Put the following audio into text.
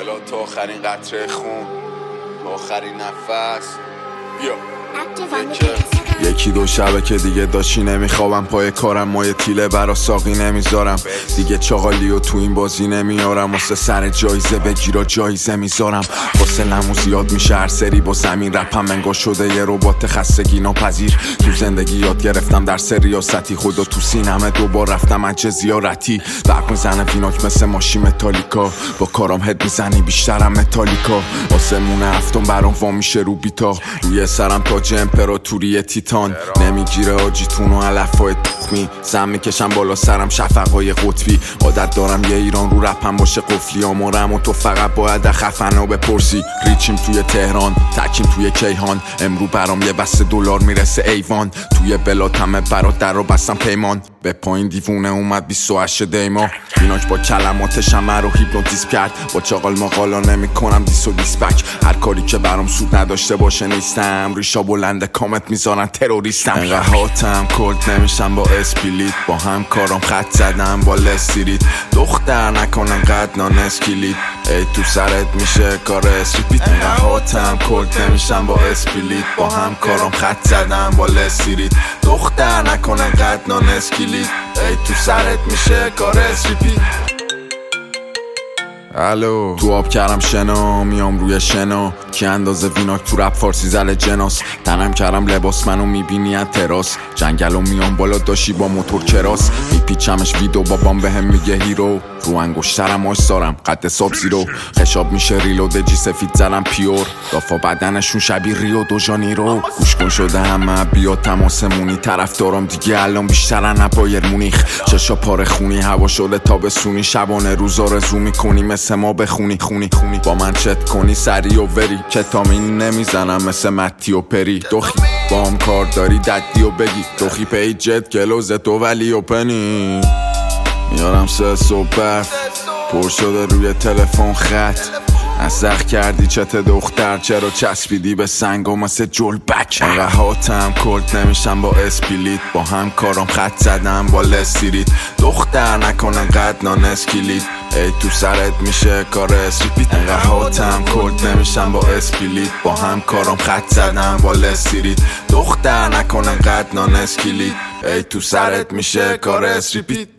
بلا تا آخرین قطره خون، تا آخرین نفس. بیا یکی دو شبه که دیگه داشتی نمیخوابم، پای کارم مایه تیله برا ساقی نمیذارم، دیگه چاقالی و تو این بازی نمیارم، واسه سر جایزه بگیرا جایزه میذارم، واسه لمو زیاد میشه هر سری با زمین، رپم انگار شده یه ربات خستگی ناپذیر، تو زندگی یاد گرفتم در ریاستی، خدا تو سینمه دوبار رفتم اجه زیارتی، برق میزنه ویناک مثل ماشی متالیکا، با کارام هد میزنی بیشترم متالیکا، آسمون هفتم برام وا میشه رو بیتا، روی سرم تاج امپراتوری تیتان، نمیگیره آجیتون و علفای تخمی، زم میکشم بالا سرم شفقای قطبی، عادت دارم یه ایران رو رپم باشه قفلی آمارم و تو فقط باید خفنا بپرسی، ریچیم توی تهران تکیم توی کیهان، امرو برام یه بسته دلار میرسه ایوان، توی بلاتمه برات در رو بستم پیمان، به پایین دیوونه اومد 28 دیما، ایناک با کلماتش همه رو هیپنوتیزم کرد، با چاقال مقالا نمی کنم دیس و دیسپک، هر کاری که برام سود نداشته باشه نیستم، ریشا بلنده کامت میذارن تروریستم، انقدر هاتم کلت نمیشم با اسپلیت، با هم کارام خط زدم با لستریت، دختر نکنن قد نان اسکلیت، ای تو سرت میشه کار اسریپیت، انقدر هاتم کلت نمیشم با اسپلیت، با هم کارام خط زدم با لستریت، دختر نکنن قد نان اسکلیت، ای تو سرت میشه کار اسریپیت. الو تو آب کردم شنا، میام روی شنا، کی اندازه ویناک تو رپ فارسی زل جناس، تنم کردم لباس منو میبینی از تراس، جنگلو میام بالا داشی با موتور کراس، میپیچمش ویدو بابام بهم میگه هیرو، رو انگشترم آش دارم قد ساب زیرو، خشاب میشه ریلود جی سفید زدم پیور، دافا بدنشون شبیه ریو دو ژانیرو، گوش کن شده همه بیا تماسمونی، طرف دارم دیگه الان بیشترن نبایر مونیخ، چشا پاره خونی هوا شده تابستونی، شبانه روزا رزو میکنی مثل ما بخونی خونی با من چت کنی سری و وری، کتامین نمیزنم مثل متی و پری، دوخی با هم کار داری ددی و بگی، دوخی پیجت گلوزت و ولی و پنی، میارم سه صبح پر شده روی تلفن خط، نسخ کردی چت دختر چرا چسبیدی به سنگ و مثل جلبک، انقدر هاتم کلت نمیشم با اسپلیت، با هم کارام خط زدم با لستریت، دختر نکنن قد نان اسکلیت، ای تو سرت میشه کار اسریپیت، انقدر هاتم کلت نمیشم با اسپلیت، با هم کارام خط زدم با لستریت، دختر نکنن قد نان اسکلیت، ای تو سرت میشه کار اسریپیت.